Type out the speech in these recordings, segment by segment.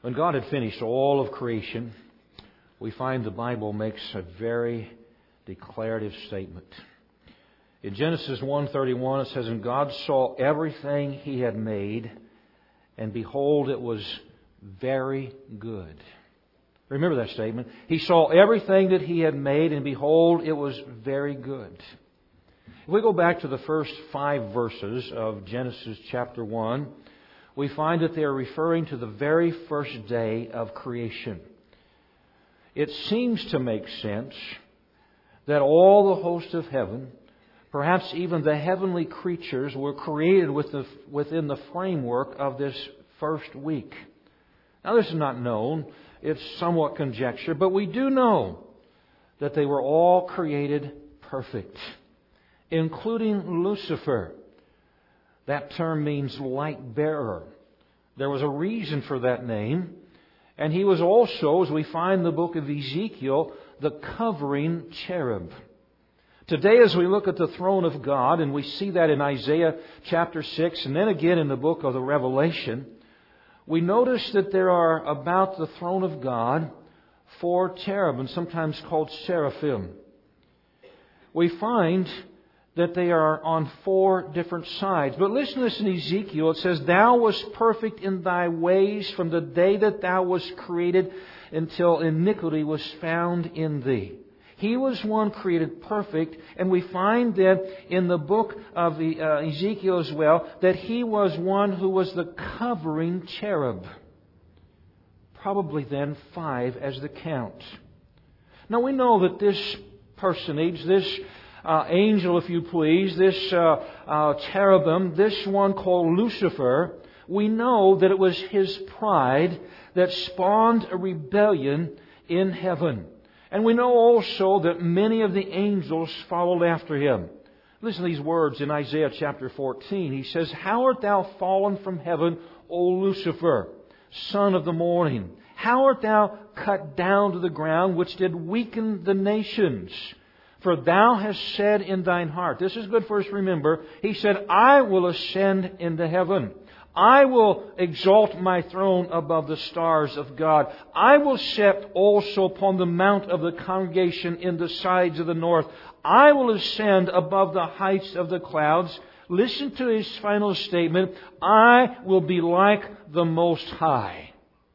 When God had finished all of creation, we find the Bible makes a very declarative statement. In Genesis 1:31 it says, "And God saw everything He had made, and behold, it was very good." Remember that statement. He saw everything that He had made, and behold, it was very good. If we go back to the first 5 verses of Genesis chapter 1, we find that they are referring to the very first day of creation. It seems to make sense that all the host of heaven, perhaps even the heavenly creatures, were created within the framework of this first week. Now, this is not known. It's somewhat conjecture, but we do know that they were all created perfect, including Lucifer. That term means light bearer. There was a reason for that name. And he was also, as we find in the book of Ezekiel, the covering cherub. Today, as we look at the throne of God, and we see that in Isaiah chapter 6, and then again in the book of the Revelation, we notice that there are about the throne of God 4 cherubim, sometimes called seraphim. We find that they are on 4 different sides. But listen to this in Ezekiel. It says, "Thou wast perfect in thy ways from the day that thou wast created until iniquity was found in thee." He was one created perfect, and we find that in the book of Ezekiel as well, that he was one who was the covering cherub. Probably then 5 as the count. Now we know that this personage, this angel, if you please, this cherubim, this one called Lucifer, we know that it was his pride that spawned a rebellion in heaven. And we know also that many of the angels followed after him. Listen to these words in Isaiah chapter 14. He says, "How art thou fallen from heaven, O Lucifer, son of the morning? How art thou cut down to the ground, which did weaken the nations? For thou hast said in thine heart," this is good for us to remember, he said, "I will ascend into heaven. I will exalt my throne above the stars of God. I will set also upon the mount of the congregation in the sides of the north. I will ascend above the heights of the clouds." Listen to his final statement, "I will be like the Most High."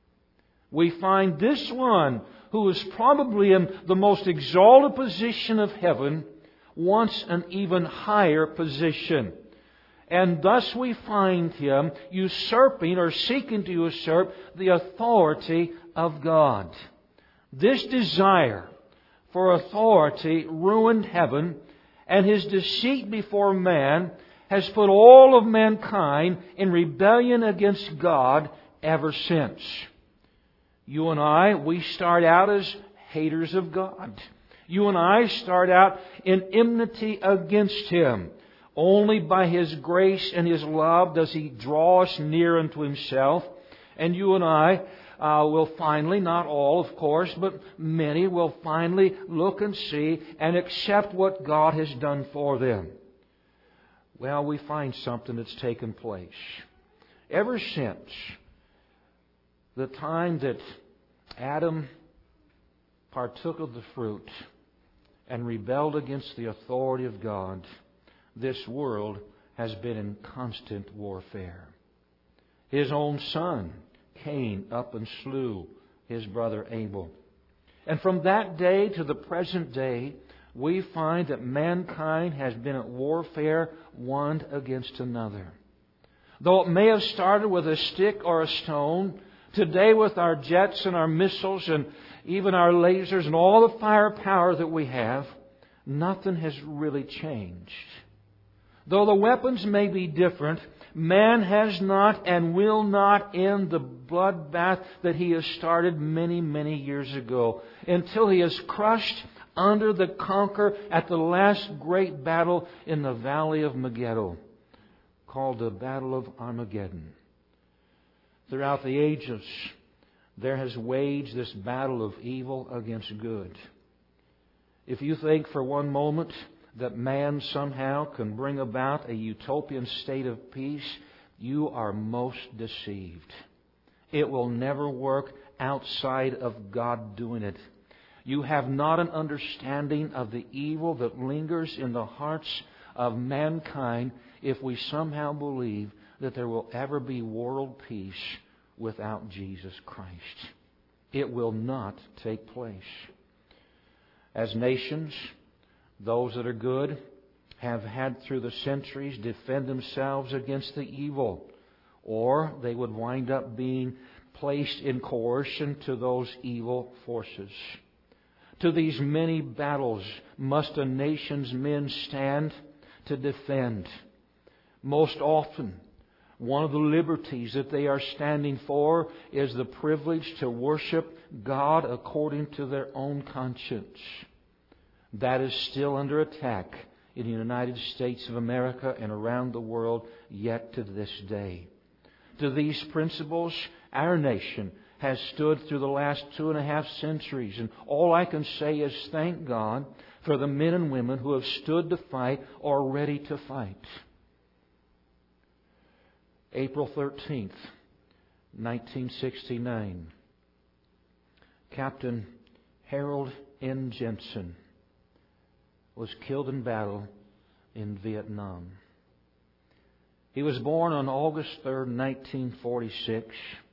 We find this one, who is probably in the most exalted position of heaven, wants an even higher position. And thus we find him usurping or seeking to usurp the authority of God. This desire for authority ruined heaven, and his deceit before man has put all of mankind in rebellion against God ever since. You and I, we start out as haters of God. You and I start out in enmity against Him. Only by His grace and His love does He draw us near unto Himself. And you and I will finally, not all of course, but many will finally look and see and accept what God has done for them. Well, we find something that's taken place. Ever since the time that Adam partook of the fruit and rebelled against the authority of God, this world has been in constant warfare. His own son, Cain, up and slew his brother Abel. And from that day to the present day, we find that mankind has been at warfare one against another. Though it may have started with a stick or a stone, today with our jets and our missiles and even our lasers and all the firepower that we have, nothing has really changed. Though the weapons may be different, man has not and will not end the bloodbath that he has started many, many years ago, until he is crushed under the conquer at the last great battle in the valley of Megiddo, called the Battle of Armageddon. Throughout the ages, there has waged this battle of evil against good. If you think for one moment that man somehow can bring about a utopian state of peace, you are most deceived. It will never work outside of God doing it. You have not an understanding of the evil that lingers in the hearts of mankind if we somehow believe that there will ever be world peace without Jesus Christ. It will not take place. As nations, those that are good have had through the centuries defend themselves against the evil, or they would wind up being placed in coercion to those evil forces. To these many battles must a nation's men stand to defend. Most often, one of the liberties that they are standing for is the privilege to worship God according to their own conscience. That is still under attack in the United States of America and around the world yet to this day. To these principles, our nation has stood through the last 2.5 centuries. And all I can say is thank God for the men and women who have stood to fight or ready to fight. April 13th, 1969. Captain Harold N. Jensen was killed in battle in Vietnam. He was born on August 3rd, 1946.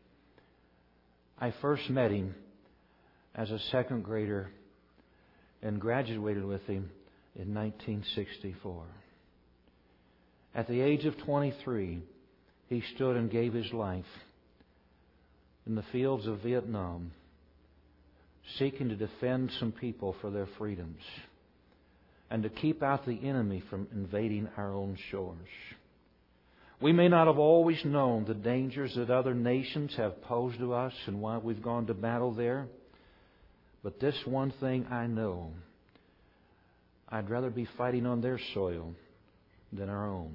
I first met him as a second grader and graduated with him in 1964. At the age of 23, he stood and gave his life in the fields of Vietnam, seeking to defend some people for their freedoms and to keep out the enemy from invading our own shores. We may not have always known the dangers that other nations have posed to us and why we've gone to battle there. But this one thing I know. I'd rather be fighting on their soil than our own.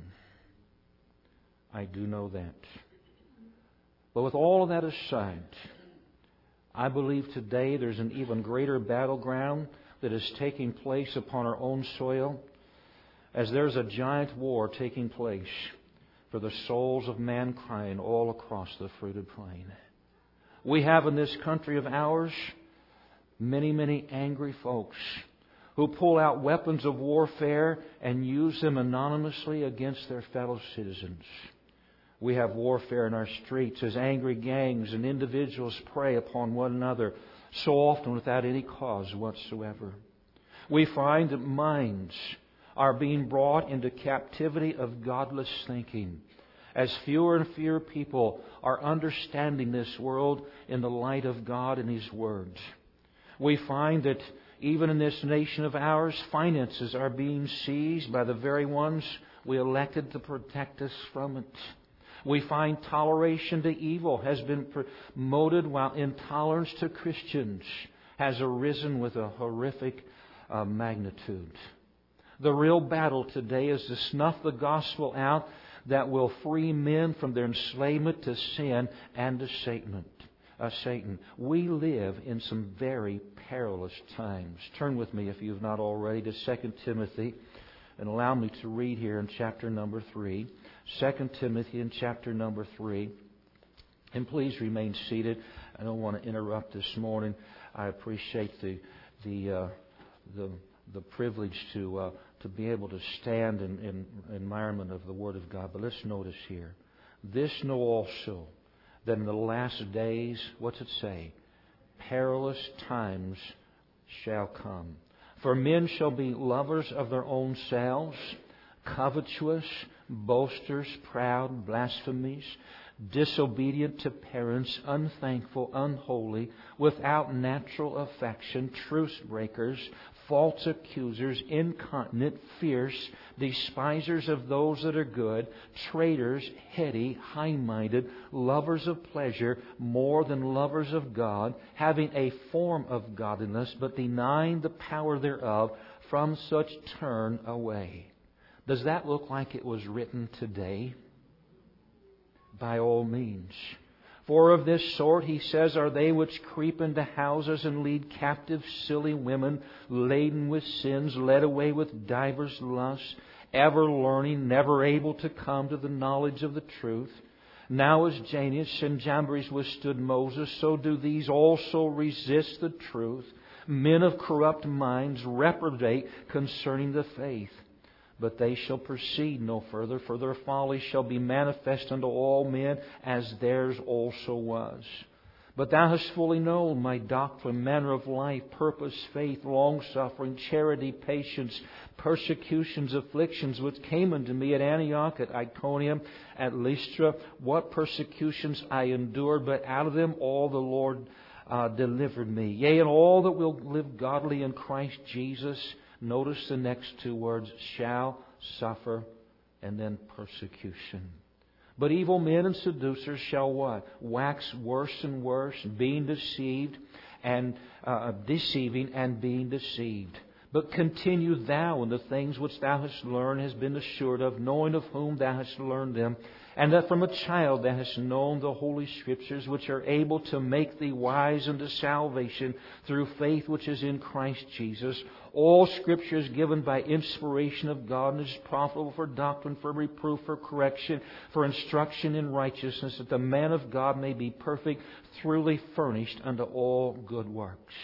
I do know that. But with all of that aside, I believe today there's an even greater battleground that is taking place upon our own soil, as there's a giant war taking place for the souls of mankind all across the fruited plain. We have in this country of ours many, many angry folks who pull out weapons of warfare and use them anonymously against their fellow citizens. We have warfare in our streets as angry gangs and individuals prey upon one another, so often without any cause whatsoever. We find that minds are being brought into captivity of godless thinking, as fewer and fewer people are understanding this world in the light of God and His Word. We find that even in this nation of ours, finances are being seized by the very ones we elected to protect us from it. We find toleration to evil has been promoted while intolerance to Christians has arisen with a horrific magnitude. The real battle today is to snuff the gospel out that will free men from their enslavement to sin and to Satan. We live in some very perilous times. Turn with me, if you have not already, to 2 Timothy and allow me to read here in chapter number 3. 2 Timothy in chapter number 3. And please remain seated. I don't want to interrupt this morning. I appreciate the privilege to be able to stand in environment of the Word of God. But let's notice here. This know also, that in the last days, what's it say? Perilous times shall come. For men shall be lovers of their own selves, covetous, boasters, proud, blasphemies, disobedient to parents, unthankful, unholy, without natural affection, truce breakers, false accusers, incontinent, fierce, despisers of those that are good, traitors, heady, high-minded, lovers of pleasure more than lovers of God, having a form of godliness, but denying the power thereof. From such turn away. Does that look like it was written today? By all means. For of this sort, he says, are they which creep into houses and lead captive silly women, laden with sins, led away with divers lusts, ever learning, never able to come to the knowledge of the truth. Now as Jannes and Jambres withstood Moses, so do these also resist the truth. Men of corrupt minds reprobate concerning the faith. But they shall proceed no further, for their folly shall be manifest unto all men, as theirs also was. But thou hast fully known my doctrine, manner of life, purpose, faith, long-suffering, charity, patience, persecutions, afflictions, which came unto me at Antioch, at Iconium, at Lystra, what persecutions I endured, but out of them all the Lord delivered me. Yea, and all that will live godly in Christ Jesus, notice the next two words, shall suffer, and then persecution. But evil men and seducers shall what? Wax worse and worse, being deceived and deceiving and being deceived. But continue thou in the things which thou hast learned, hast been assured of, knowing of whom thou hast learned them, and that from a child thou hast known the Holy Scriptures, which are able to make thee wise unto salvation through faith which is in Christ Jesus. All Scripture is given by inspiration of God and is profitable for doctrine, for reproof, for correction, for instruction in righteousness, that the man of God may be perfect, thoroughly furnished unto all good works.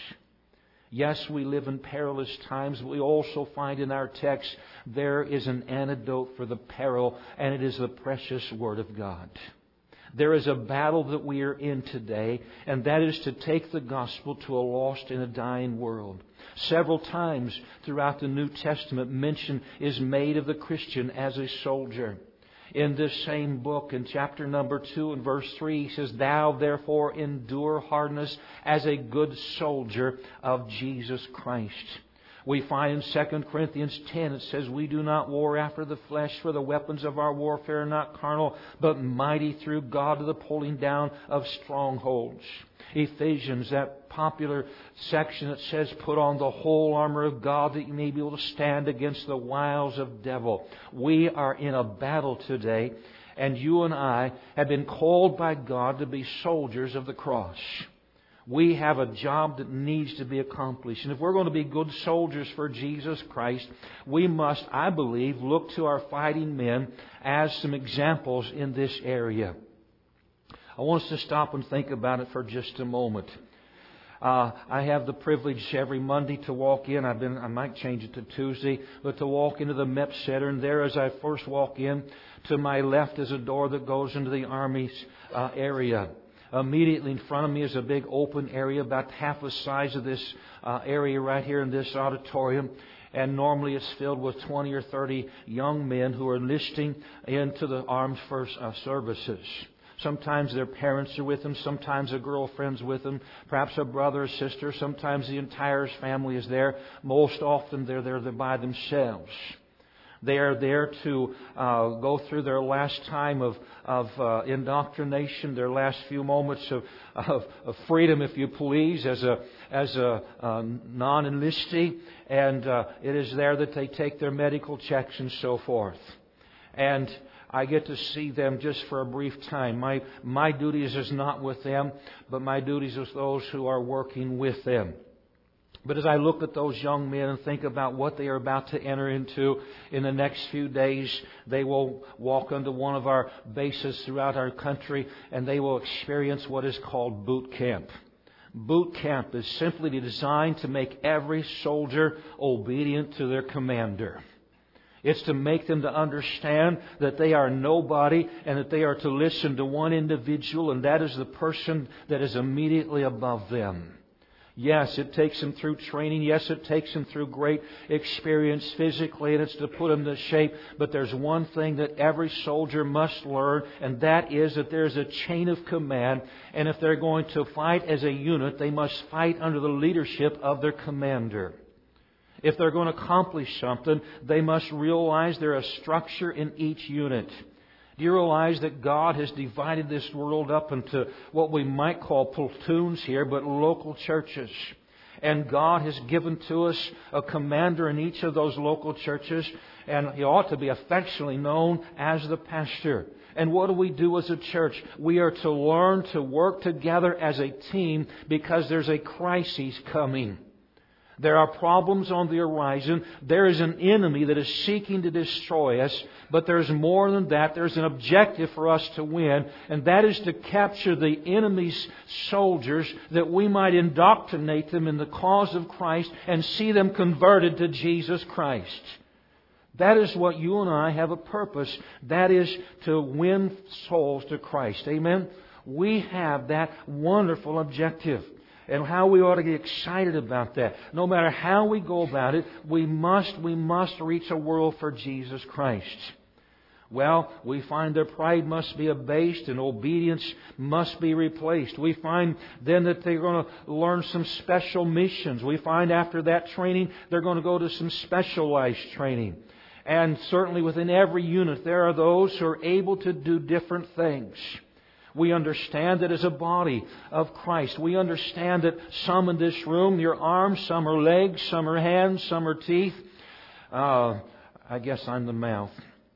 Yes, we live in perilous times, but we also find in our text there is an antidote for the peril, and it is the precious Word of God. There is a battle that we are in today, and that is to take the gospel to a lost and a dying world. Several times throughout the New Testament, mention is made of the Christian as a soldier. In this same book, in chapter number 2 and verse 3, he says, Thou therefore endure hardness as a good soldier of Jesus Christ. We find in 2 Corinthians 10, it says, We do not war after the flesh, for the weapons of our warfare are not carnal, but mighty through God to the pulling down of strongholds. Ephesians, that popular section that says, Put on the whole armor of God that you may be able to stand against the wiles of devil. We are in a battle today, and you and I have been called by God to be soldiers of the cross. We have a job that needs to be accomplished. And if we're going to be good soldiers for Jesus Christ, we must, I believe, look to our fighting men as some examples in this area. I want us to stop and think about it for just a moment. I have the privilege every Monday to walk in. I might change it to Tuesday, but to walk into the MEP Center. And there, as I first walk in, to my left is a door that goes into the Army's area. Immediately in front of me is a big open area, about half the size of this area right here in this auditorium. And normally it's filled with 20 or 30 young men who are enlisting into the armed services. Sometimes their parents are with them. Sometimes a girlfriend's with them. Perhaps a brother or sister. Sometimes the entire family is there. Most often they're there by themselves. They are there to go through their last time of indoctrination, their last few moments of freedom, if you please, as a non-enlistee. And it is there that they take their medical checks and so forth. And I get to see them just for a brief time. My duties is not with them, but my duties is those who are working with them. But as I look at those young men and think about what they are about to enter into in the next few days, they will walk onto one of our bases throughout our country, and they will experience what is called boot camp. Boot camp is simply designed to make every soldier obedient to their commander. It's to make them to understand that they are nobody and that they are to listen to one individual, and that is the person that is immediately above them. Yes, it takes them through training. Yes, it takes them through great experience physically, and it's to put them to shape. But there's one thing that every soldier must learn, and that is that there's a chain of command. And if they're going to fight as a unit, they must fight under the leadership of their commander. If they're going to accomplish something, they must realize there's a structure in each unit. Do you realize that God has divided this world up into what we might call platoons here, but local churches? And God has given to us a commander in each of those local churches, and he ought to be affectionately known as the pastor. And what do we do as a church? We are to learn to work together as a team because there's a crisis coming. There are problems on the horizon. There is an enemy that is seeking to destroy us. But there's more than that. There's an objective for us to win. And that is to capture the enemy's soldiers that we might indoctrinate them in the cause of Christ and see them converted to Jesus Christ. That is what you and I have a purpose. That is to win souls to Christ. Amen? We have that wonderful objective. And how we ought to get excited about that. No matter how we go about it, we must reach a world for Jesus Christ. Well, we find their pride must be abased and obedience must be replaced. We find then that they're going to learn some special missions. We find after that training, they're going to go to some specialized training. And certainly within every unit, there are those who are able to do different things. We understand that as a body of Christ, we understand that some in this room, your arms, some are legs, some are hands, some are teeth. I guess I'm the mouth.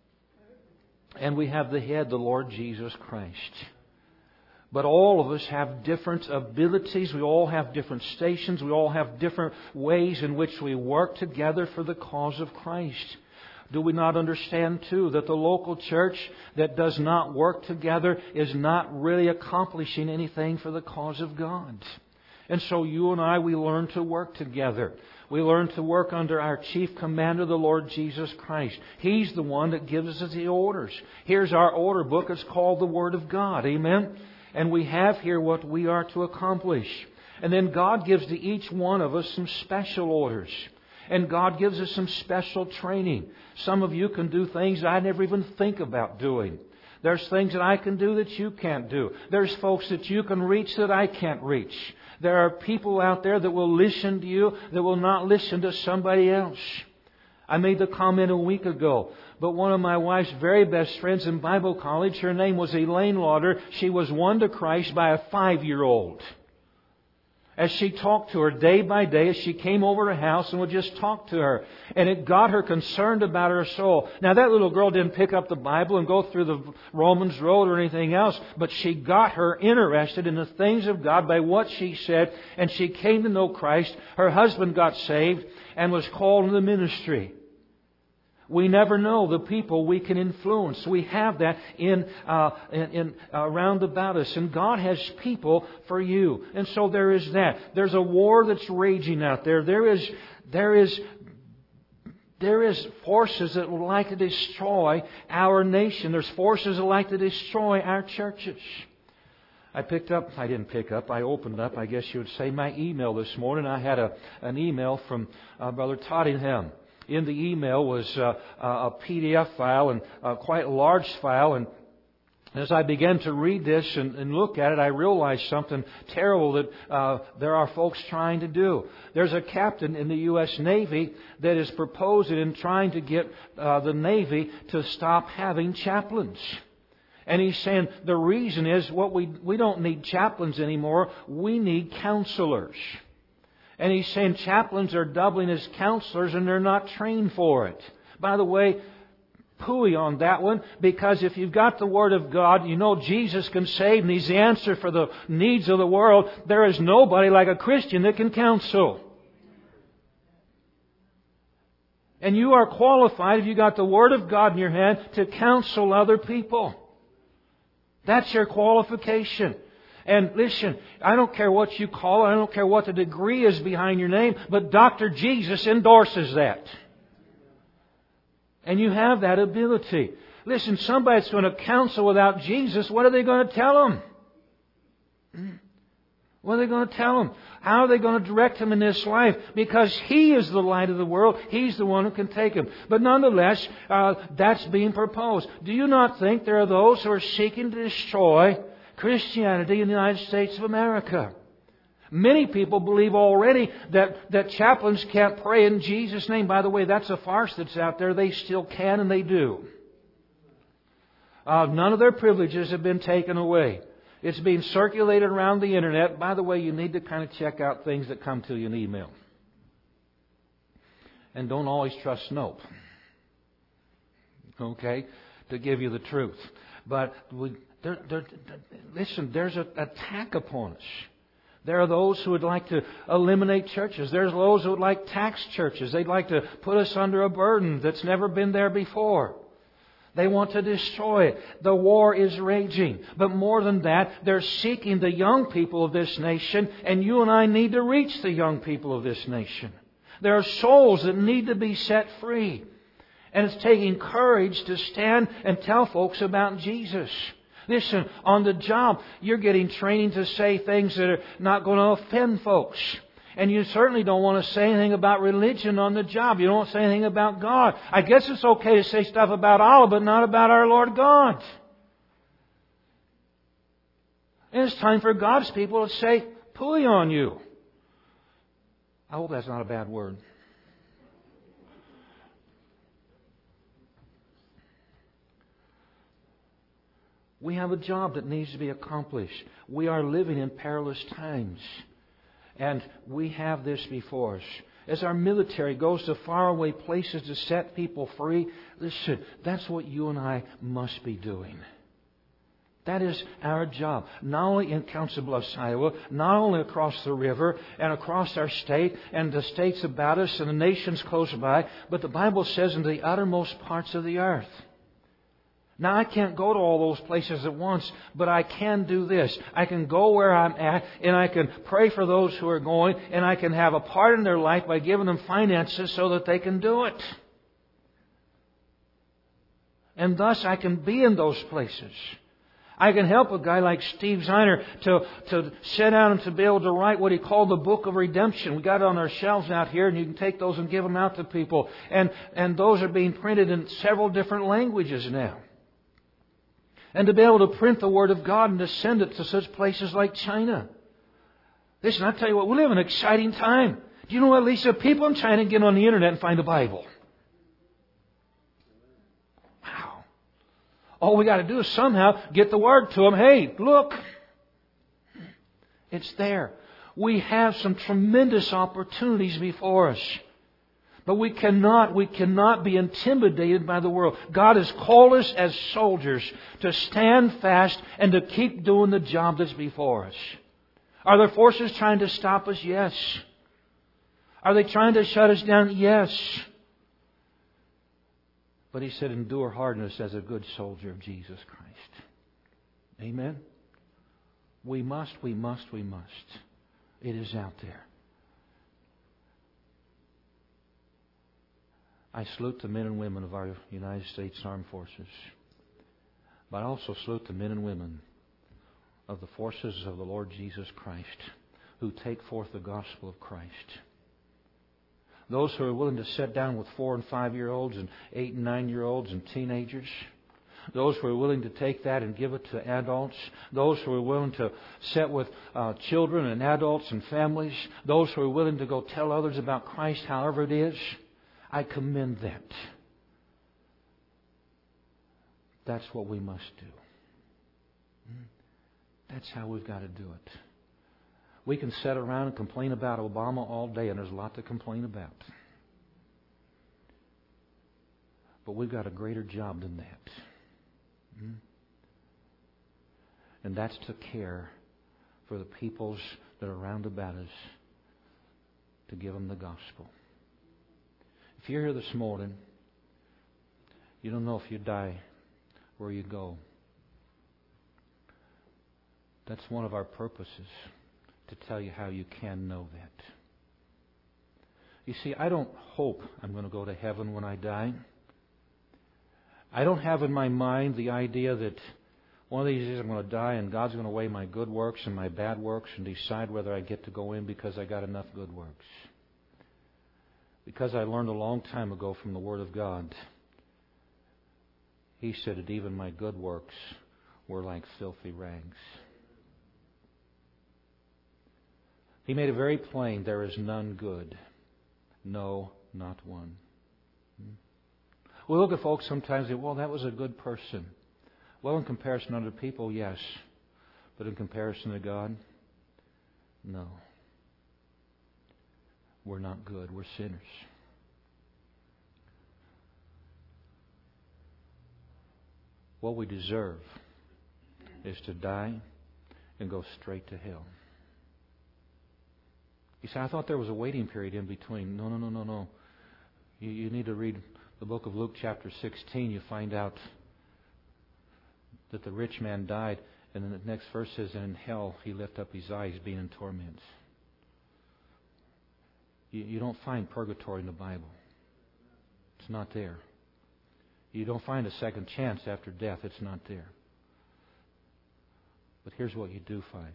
And we have the head, the Lord Jesus Christ. But all of us have different abilities. We all have different stations. We all have different ways in which we work together for the cause of Christ. Do we not understand, too, that the local church that does not work together is not really accomplishing anything for the cause of God? And so you and I, we learn to work together. We learn to work under our chief commander, the Lord Jesus Christ. He's the one that gives us the orders. Here's our order book. It's called the Word of God. Amen? And we have here what we are to accomplish. And then God gives to each one of us some special orders. And God gives us some special training. Some of you can do things I never even think about doing. There's things that I can do that you can't do. There's folks that you can reach that I can't reach. There are people out there that will listen to you that will not listen to somebody else. I made the comment a week ago, but one of my wife's very best friends in Bible college, her name was Elaine Lauder. She was won to Christ by a 5-year-old. As she talked to her day by day, as she came over her house and would just talk to her. And it got her concerned about her soul. Now that little girl didn't pick up the Bible and go through the Romans Road or anything else, but she got her interested in the things of God by what she said, and she came to know Christ. Her husband got saved and was called into the ministry. We never know the people we can influence. We have that in around about us. And God has people for you. And so there is that. There's a war that's raging out there. There is forces that would like to destroy our nation. There's forces that like to destroy our churches. I opened up, I guess you would say, my email this morning. I had an email from Brother Tottingham. In the email was a PDF file, and quite a large file. And as I began to read this and look at it, I realized something terrible that there are folks trying to do. There's a captain in the U.S. Navy that is proposing and trying to get the Navy to stop having chaplains. And he's saying the reason is we don't need chaplains anymore. We need counselors. And he's saying chaplains are doubling as counselors and they're not trained for it. By the way, pooey on that one, because if you've got the Word of God, you know Jesus can save and He's the answer for the needs of the world. There is nobody like a Christian that can counsel. And you are qualified, if you've got the Word of God in your hand, to counsel other people. That's your qualification. And listen, I don't care what you call it, I don't care what the degree is behind your name, but Dr. Jesus endorses that. And you have that ability. Listen, somebody that's going to counsel without Jesus, what are they going to tell them? What are they going to tell him? How are they going to direct him in this life? Because He is the light of the world. He's the one who can take him. But nonetheless, that's being proposed. Do you not think there are those who are seeking to destroy Christianity in the United States of America? Many people believe already that chaplains can't pray in Jesus' name. By the way, that's a farce that's out there. They still can and they do. None of their privileges have been taken away. It's being circulated around the Internet. By the way, you need to kind of check out things that come to you in email. And don't always trust Snope. Okay? To give you the truth. But listen, there's an attack upon us. There are those who would like to eliminate churches. There's those who would like tax churches. They'd like to put us under a burden that's never been there before. They want to destroy it. The war is raging. But more than that, they're seeking the young people of this nation, and you and I need to reach the young people of this nation. There are souls that need to be set free. And it's taking courage to stand and tell folks about Jesus. Listen, on the job, you're getting training to say things that are not going to offend folks. And you certainly don't want to say anything about religion on the job. You don't want to say anything about God. I guess it's okay to say stuff about Allah, but not about our Lord God. And it's time for God's people to say, "Pooey on you." I hope that's not a bad word. We have a job that needs to be accomplished. We are living in perilous times. And we have this before us. As our military goes to faraway places to set people free, listen, that's what you and I must be doing. That is our job. Not only in Council Bluffs, Iowa, not only across the river and across our state and the states about us and the nations close by, but the Bible says in the uttermost parts of the earth. Now, I can't go to all those places at once, but I can do this. I can go where I'm at, and I can pray for those who are going, and I can have a part in their life by giving them finances so that they can do it. And thus, I can be in those places. I can help a guy like Steve Zeiner to sit down and to be able to write what he called the Book of Redemption. We got it on our shelves out here, and you can take those and give them out to people. And those are being printed in several different languages now. And to be able to print the Word of God and to send it to such places like China. Listen, I tell you what, we live in an exciting time. Do you know what, Lisa? People in China get on the internet and find the Bible. Wow. All we got to do is somehow get the Word to them. Hey, look. It's there. We have some tremendous opportunities before us. But we cannot be intimidated by the world. God has called us as soldiers to stand fast and to keep doing the job that's before us. Are there forces trying to stop us? Yes. Are they trying to shut us down? Yes. But He said, endure hardness as a good soldier of Jesus Christ. Amen? We must. It is out there. I salute the men and women of our United States Armed Forces. But I also salute the men and women of the forces of the Lord Jesus Christ who take forth the gospel of Christ. Those who are willing to sit down with 4 and 5-year-olds and 8 and 9-year-olds and teenagers. Those who are willing to take that and give it to adults. Those who are willing to sit with children and adults and families. Those who are willing to go tell others about Christ however it is. I commend that. That's what we must do. That's how we've got to do it. We can sit around and complain about Obama all day, and there's a lot to complain about. But we've got a greater job than that. And that's to care for the peoples that are round about us, to give them the gospel. If you're here this morning, you don't know if you die, where you go. That's one of our purposes, to tell you how you can know that. You see, I don't hope I'm going to go to heaven when I die. I don't have in my mind the idea that one of these days I'm going to die and God's going to weigh my good works and my bad works and decide whether I get to go in because I got enough good works. Because I learned a long time ago from the Word of God. He said that even my good works were like filthy rags. He made it very plain, there is none good. No, not one. We look at folks sometimes and say, well, that was a good person. Well, in comparison to other people, yes. But in comparison to God, no. We're not good. We're sinners. What we deserve is to die and go straight to hell. You say, I thought there was a waiting period in between. No. You need to read the book of Luke chapter 16. You find out that the rich man died, and then the next verse says, and in hell he lifted up his eyes, being in torment. You don't find purgatory in the Bible. It's not there. You don't find a second chance after death. It's not there. But here's what you do find.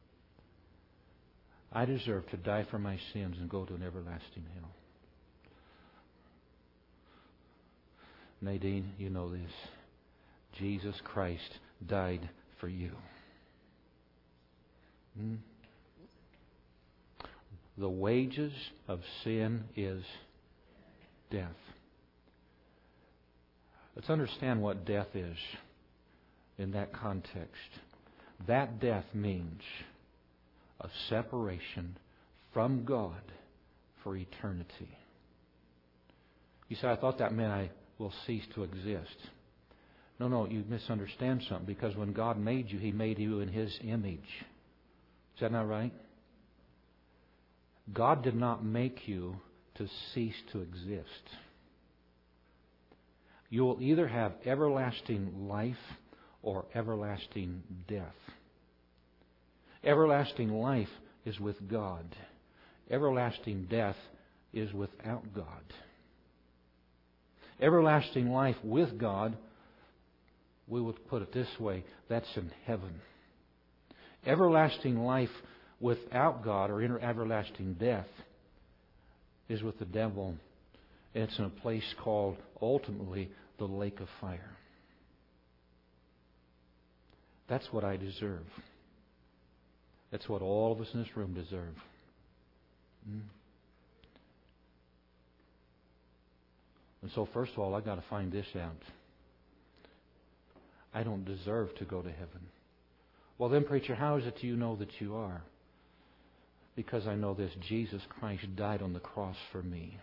I deserve to die for my sins and go to an everlasting hell. Nadine, you know this. Jesus Christ died for you. The wages of sin is death. Let's understand what death is in that context. That death means a separation from God for eternity. You say, I thought that meant I will cease to exist. No, you misunderstand something, because when God made you, He made you in His image. Is that not right? God did not make you to cease to exist. You will either have everlasting life or everlasting death. Everlasting life is with God. Everlasting death is without God. Everlasting life with God, we would put it this way, that's in heaven. Everlasting life without God, or everlasting death, is with the devil. And it's in a place called, ultimately, the lake of fire. That's what I deserve. That's what all of us in this room deserve. And so, first of all, I've got to find this out. I don't deserve to go to heaven. Well then, preacher, how is it you know that you are? Because I know this, Jesus Christ died on the cross for me.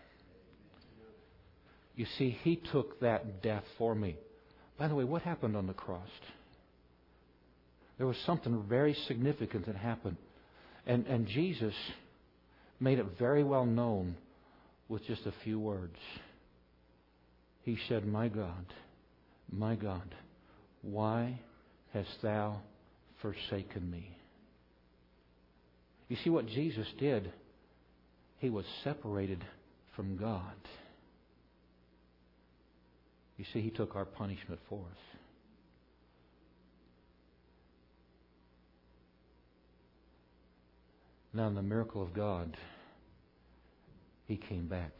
You see, He took that death for me. By the way, what happened on the cross? There was something very significant that happened. And Jesus made it very well known with just a few words. He said, my God, why hast thou forsaken me? You see what Jesus did? He was separated from God. You see, He took our punishment for us. Now, in the miracle of God, He came back.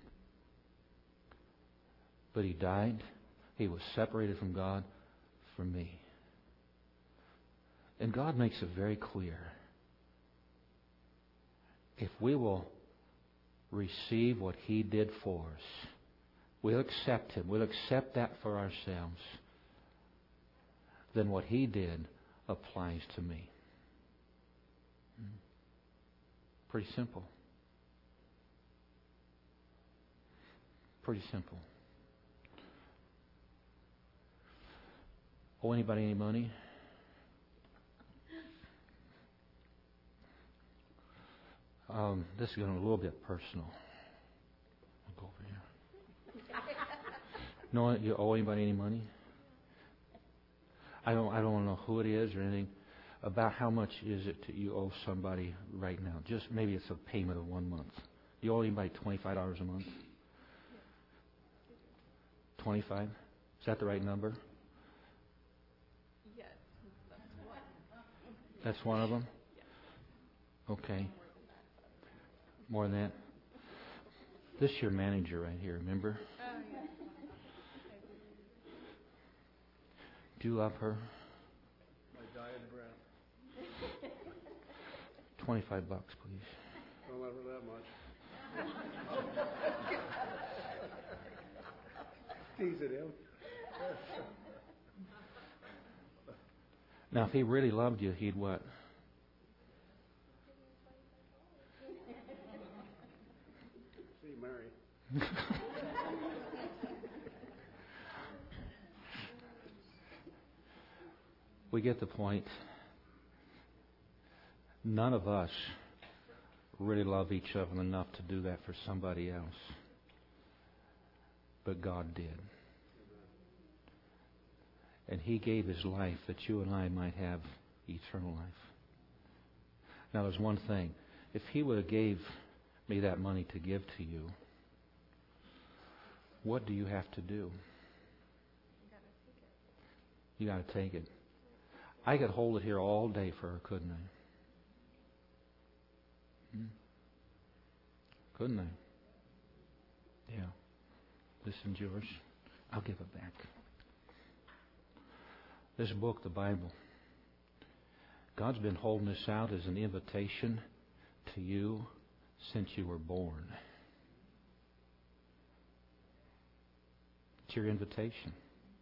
But He died. He was separated from God for me. And God makes it very clear. If we will receive what He did for us, we'll accept Him, we'll accept that for ourselves, then what He did applies to me. Pretty simple. Pretty simple. Owe anybody any money? This is getting a little bit personal. I'll go over here. No, you owe anybody any money? I don't want to know who it is or anything. About how much is it that you owe somebody right now? Just maybe it's a payment of 1 month. You owe anybody $25 a month? 25? Is that the right number? Yes. That's one of them? Okay. More than that? This is your manager right here, remember? Oh, yeah. Do you love her? My dying breath. $25, please. Don't love her that much. Teasing him. Now, if he really loved you, he'd what? See, Mary. We get the point. None of us really love each of them enough to do that for somebody else. But God did. And He gave His life that you and I might have eternal life. Now there's one thing. If He would have gave me that money to give to you, what do you have to do? You got to take it. I could hold it here all day for her, couldn't I? Couldn't I? Yeah. This is yours. I'll give it back. This book, the Bible, God's been holding this out as an invitation to you since you were born. It's your invitation.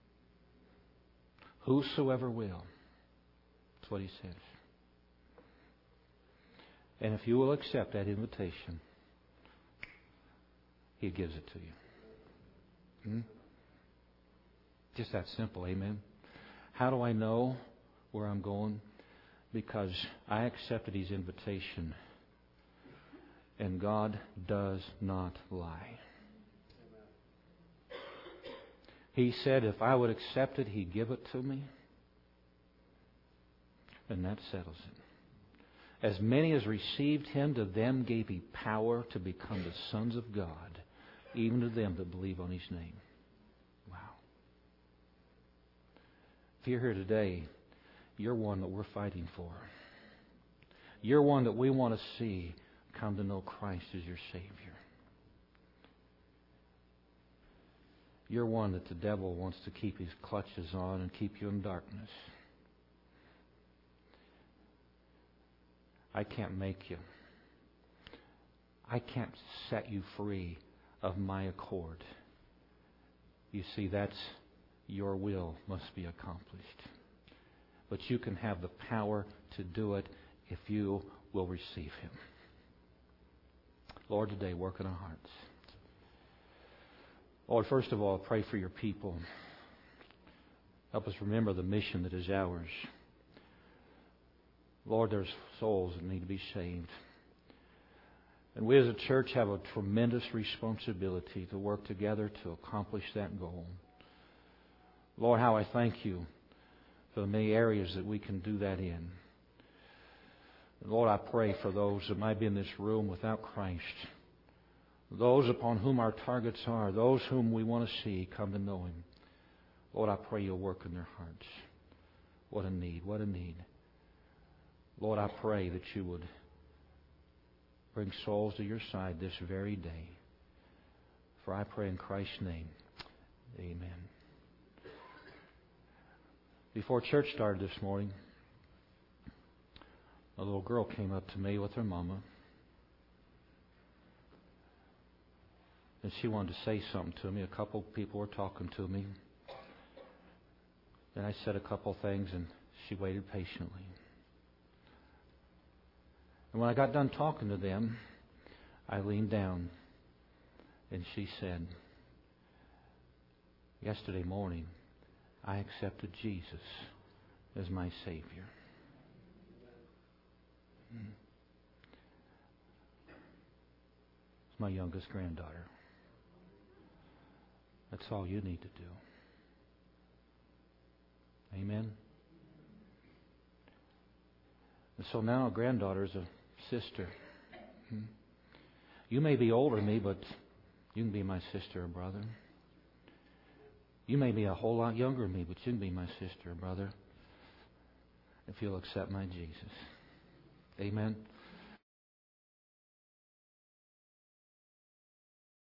Whosoever will. That's what He says. And if you will accept that invitation, He gives it to you. Just that simple, amen? How do I know where I'm going? Because I accepted His invitation. And God does not lie. He said if I would accept it, He'd give it to me. And that settles it. As many as received Him, to them gave He power to become the sons of God, even to them that believe on His name. Wow. If you're here today, you're one that we're fighting for. You're one that we want to see come to know Christ as your Savior. You're one that the devil wants to keep his clutches on and keep you in darkness. I can't make you. I can't set you free of my accord. You see, that's your will must be accomplished. But you can have the power to do it if you will receive Him. Lord, today work in our hearts. Lord, first of all, I pray for your people. Help us remember the mission that is ours. Lord, there's souls that need to be saved. And we as a church have a tremendous responsibility to work together to accomplish that goal. Lord, how I thank you for the many areas that we can do that in. And Lord, I pray for those that might be in this room without Christ. Those upon whom our targets are, those whom we want to see come to know Him. Lord, I pray You'll work in their hearts. What a need, what a need. Lord, I pray that You would bring souls to Your side this very day. For I pray in Christ's name, amen. Before church started this morning, a little girl came up to me with her mama. And she wanted to say something to me. A couple people were talking to me. Then I said a couple things and she waited patiently. And when I got done talking to them, I leaned down and she said, yesterday morning, I accepted Jesus as my Savior. It's my youngest granddaughter. That's all you need to do. Amen? And so now a granddaughter is a sister. You may be older than me, but you can be my sister or brother. You may be a whole lot younger than me, but you can be my sister or brother if you'll accept my Jesus. Amen?